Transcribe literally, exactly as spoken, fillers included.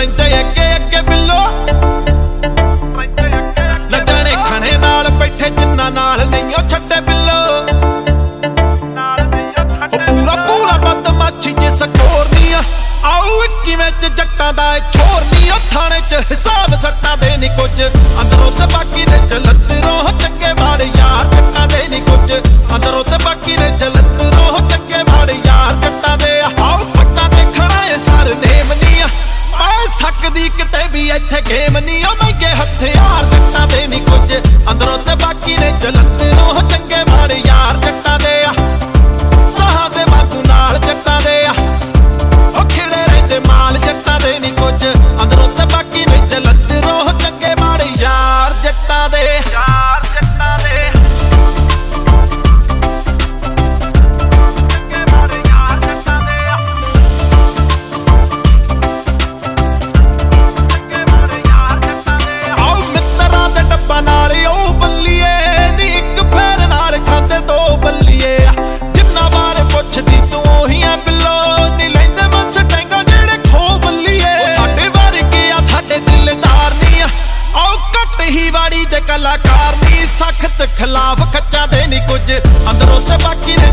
रहिंदे अगे अगे बिल्लो लजणे खणे नाल बैठे जिन्ना नाल नहीं ओ छड्डे बिल्लो पूरा पूरा बदमाशी च सकोरनी आओ किवें च जट्टां दा छोरनी थाने च हिसाब सट्टां दे नी कुछ अंदरों ते बाकी दे जलंधरों चंगे माड़े यार जट्टां दे नी कुछ अंदरों ते बाकी दे जलंधरों चंगे माड़े यार जट्टां दे आओ फट्टां देखणा ए सर नेम नी आ सकदी किते भी इत्थे गेम नी ओ महंगे हथियार जट्टां दे नी कुछ अंदरों ते बाकी दे जलंधरों चंगे माड़े यार जट्टां दे साहां दे वांगू नाल जट्टां दे ओ खिड़े रहिंदे माल जट्टां दे नी कुछ अंदरों ते बाकी दे जलंधरों चंगे माड़े यार जट्टां दे यार जट्टां दे कलाकार नी सख्त खिलाफ खच्चा दे नी कुछ अंदरों ते बाकी ने